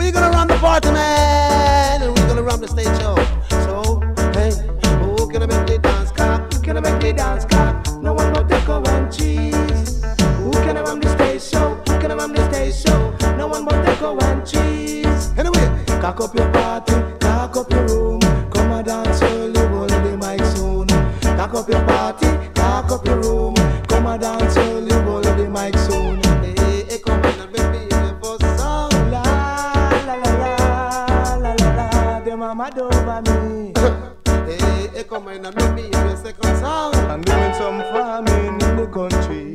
We gonna run the party, man, and we gonna run the stage show. So, hey, who can I make me dance, clap? Who can I make me dance, clap? No one but Deco and cheese. Who can I run the stage show? Who can I run the stage show? No one but Deco and cheese. Anyway, cock up your party, cock up your room. Come and dance early, hold the mic soon. Cock up your party, cock up your room. Come and dance early, hold the mic soon. Hey, hey, come and make me hear for song. La la la la la la la. The mama over me. Hey, hey, come and make me hear your second song. I'm doing some farming in the country.